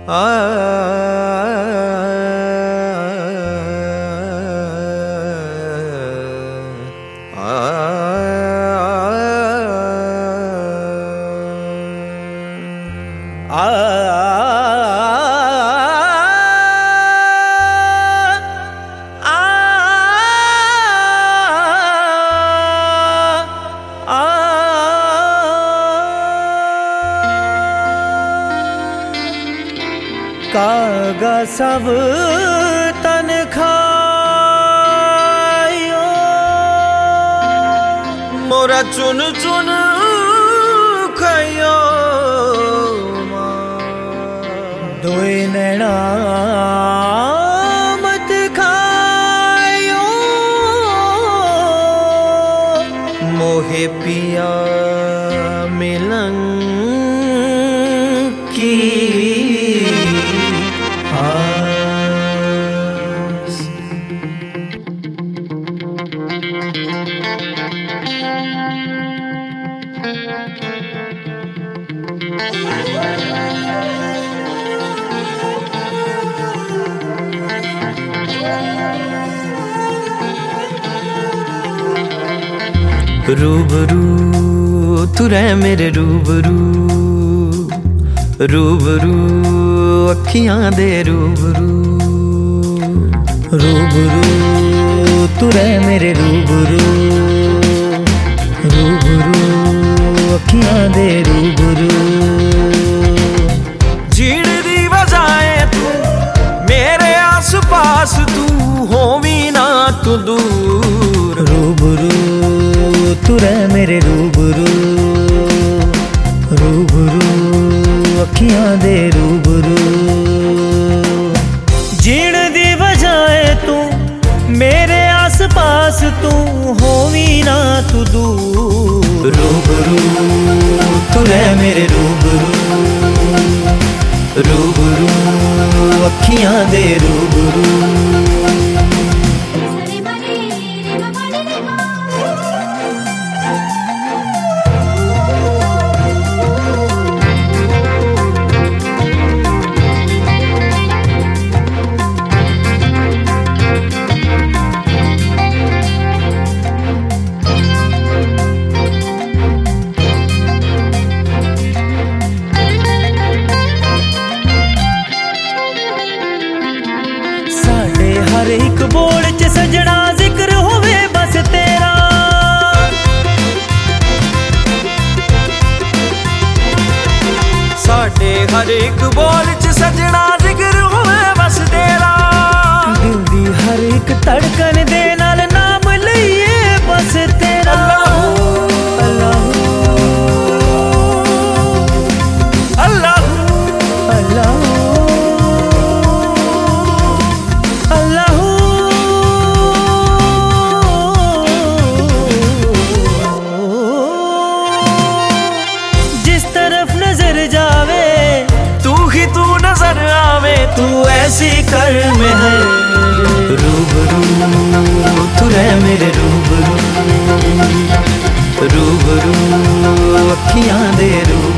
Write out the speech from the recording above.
कागा सब तन खायो मोरा चुन चुन खायो दोए नैना मत खायो मोहे पिया मिलन की रूबरू तू रह मेरे रूबरू रूबरू अखियां दे रूबरू रूबरू तू रह मेरे रूबरू रूबरू अखियां दे रूबरू जीण दी वजाए तू मेरे आस पास तू होवी ना तू दूर रूबरू तू रह मेरे रूबरू रूबरू अखियां दे रूबरू जीण दी वजाए तू मेरे आस पास तू होवी ना तू दूर रूबरू तू रह मेरे रूबरू रूबरू अखियां दे रूबरू हर एक बोल च सजना जिक्र होवे बस तेरा साडे हर एक बोल च सजना जिक्र होवे बस तेरा दिल दी हर एक धड़कन दे नाल नाम लईए बस तेरा अल्लाह अल्लाह अल्लाह तू ऐसी कर में है रूबरू तू रह मेरे रूबरू रूबरू अखियां दे रूबरू